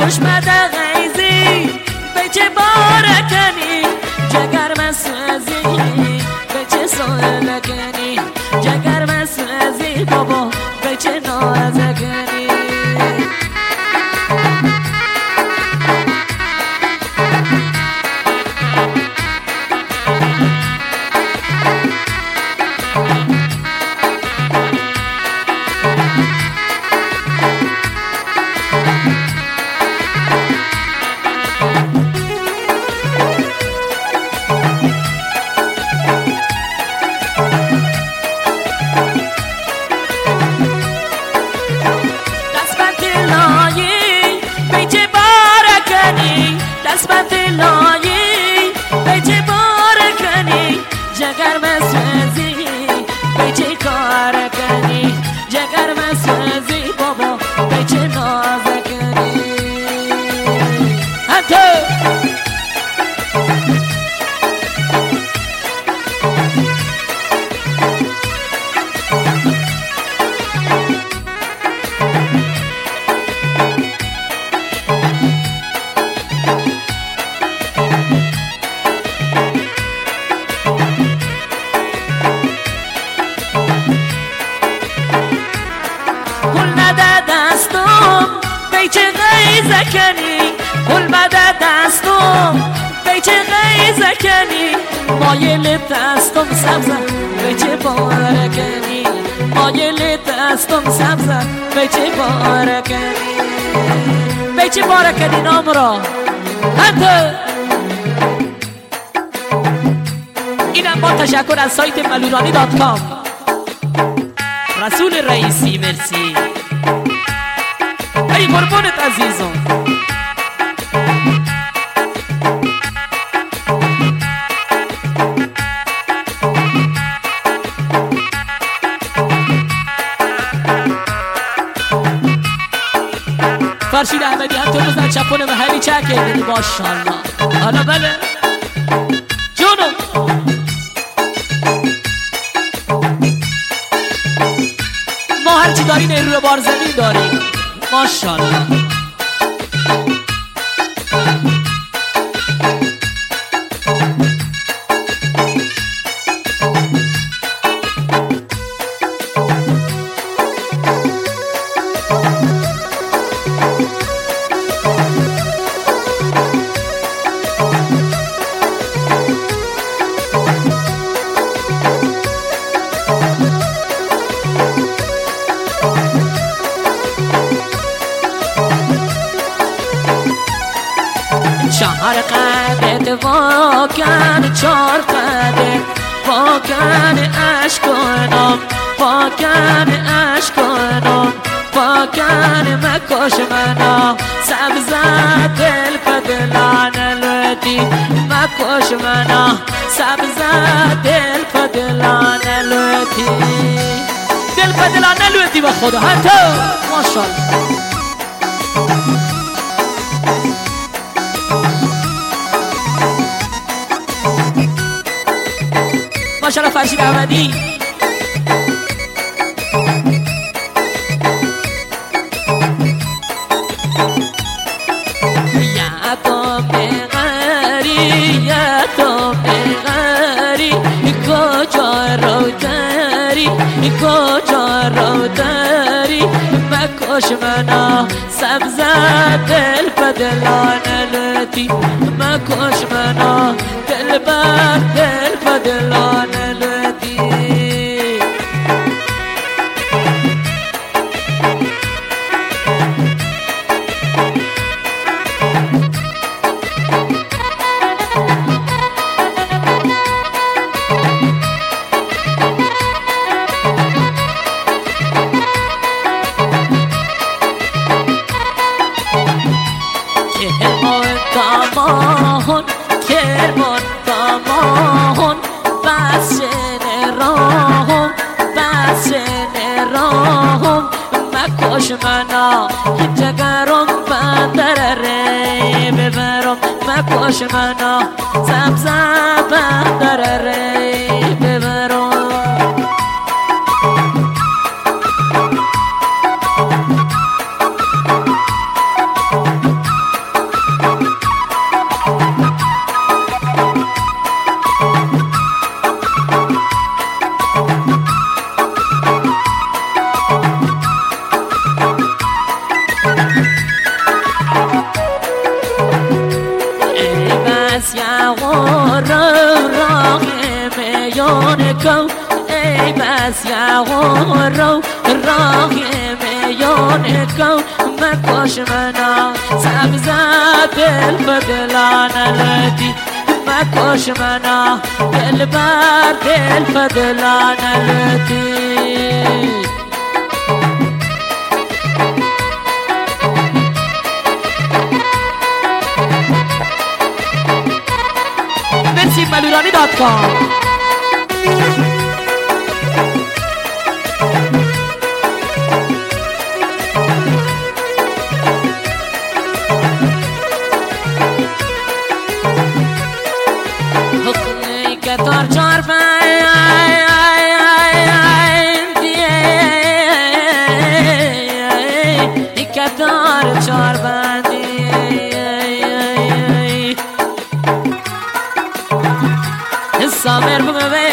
خوش مده غیزی به چه بارکنی جگر مسوزی به چه سالکنی جگر مسوزی بابا به چه نازکنی گل بده دستم به چه غیزکنی مایل دستم سبزه به چه بارکنی مایل دستم سبزه به چه بارکنی به چه بارکنی نام را حتی اینم با تشکر از سایت ملولانی.com رسول رئیسی مرسی ای قربونت عزیزم فرشید احمدی هم تو بزن چپونه محلی چکه بینی ماشاءالله حالا بله جونو ما هرچی دارین نیرو بار زمین داریم ماشاءالله چهار قدت واکن چهار قدت واکن اشکنم واکن اشکنم واکن مکش منا سبزه دل پدلان لودی مکش منا سبزه دل پدلان لودی دل پدلان لودی با خدا حتی ماشاءالله ماشاءالله فرشید احمدی یا تو بغری یا تو بغری کجا رو داری کجا رو داری مکش منا سبزه دل بدلان لطی مکش منا دل بر دل بدلان لطی کرمان داماهون بسن راهم بسن راهم مکش منا جگرم بندر ری ببرم مکش منا سبزه بندر ری ببرم میان کو ای بس یغور رو راه میان کو مکش منا سبزت دل بدلان لدی مکش منا دل بر دل بدلان لدی malurani.com Ketar çarbandi Samer bu ve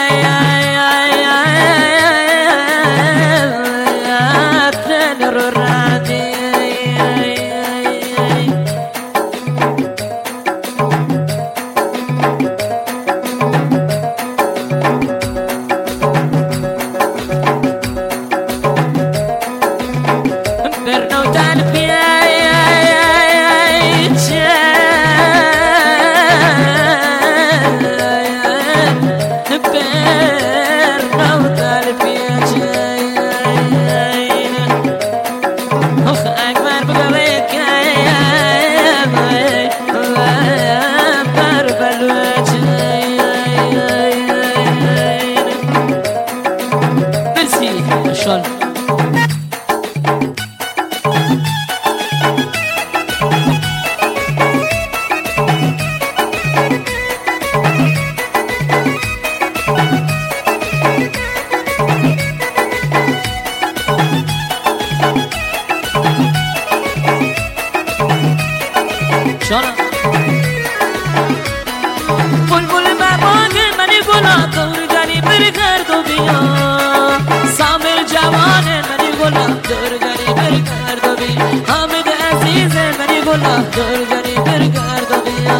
बुलबुल में मांगे मनी गुला दूर जानी फिर कर दो बिया सामिर जवान है मनी गुला दूर जानी फिर कर दो बिया हामिद अजीज है मनी गुला दूर जानी फिर कर दो बिया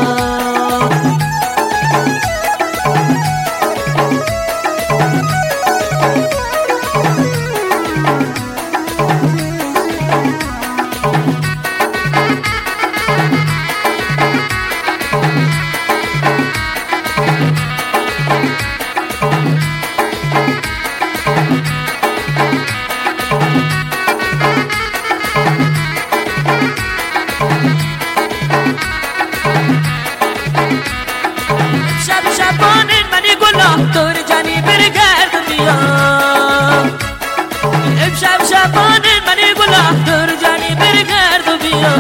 دور جانی برگرد بیا امشب شبانه منی گلا دور جانی برگرد بیا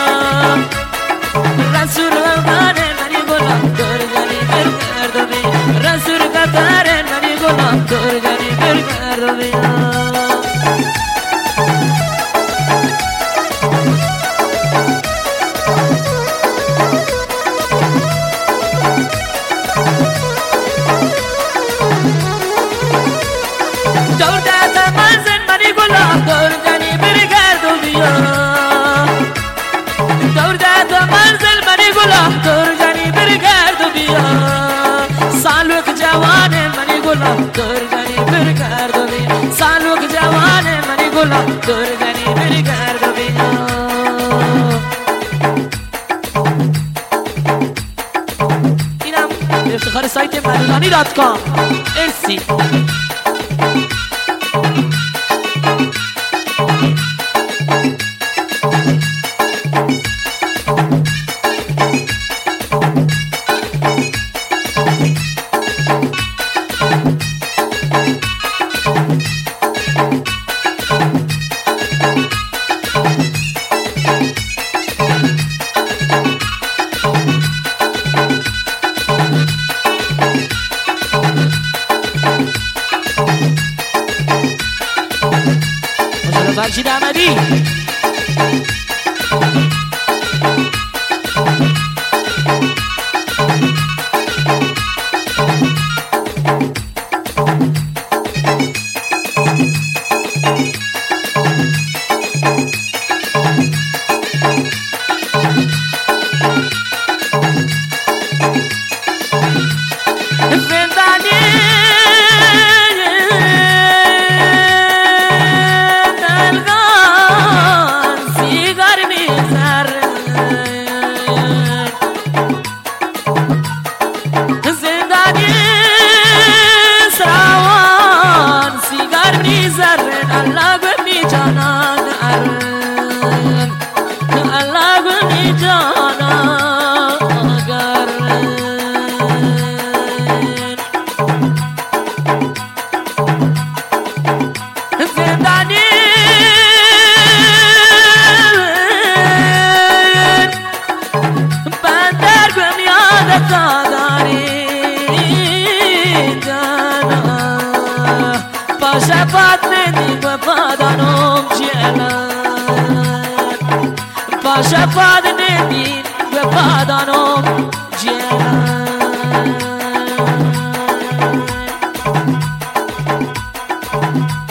رسول امانه منی گلا دور جانی برگرد بیا رسول قطاره منی گلا دور جانی برگرد بیا دور جانی برگرد بیا سالوک جوانه منی گلا دور جانی برگرد بیا سالوک جوانه منی گلا دور جانی برگرد بیا اینم افتخار سایت malurani.com ارسی شفاد نمین و بادانم جیان